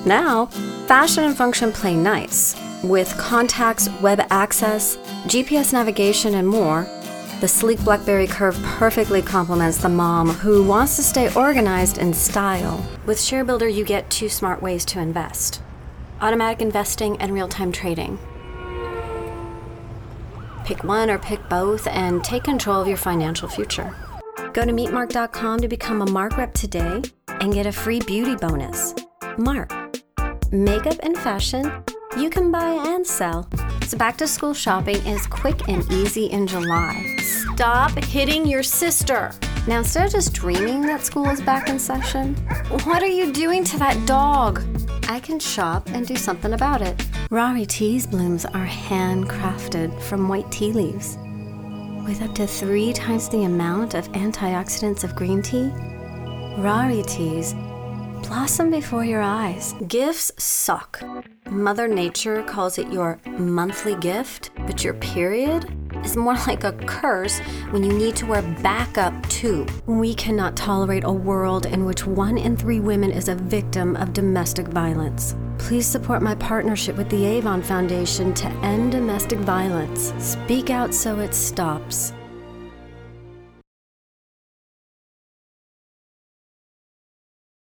Now, fashion and function play nice. With contacts, web access, GPS navigation, and more, the sleek BlackBerry Curve perfectly complements the mom who wants to stay organized in style. With ShareBuilder, you get 2 smart ways to invest: automatic investing and real-time trading. Pick one or pick both and take control of your financial future. Go to meetmark.com to become a Mark rep today and get a free beauty bonus. Mark. Makeup and fashion you can buy and sell. So back to school shopping is quick and easy in July. Stop hitting your sister. Now, instead of just dreaming that school is back in session, what are you doing to that dog? I can shop and do something about it. Rari Tea's blooms are handcrafted from white tea leaves. With up to 3 times the amount of antioxidants of green tea, Rari Teas blossom before your eyes. Gifts suck. Mother Nature calls it your monthly gift, but your period is more like a curse when you need to wear backup too. We cannot tolerate a world in which 1 in 3 women is a victim of domestic violence. Please support my partnership with the Avon Foundation to end domestic violence. Speak out so it stops.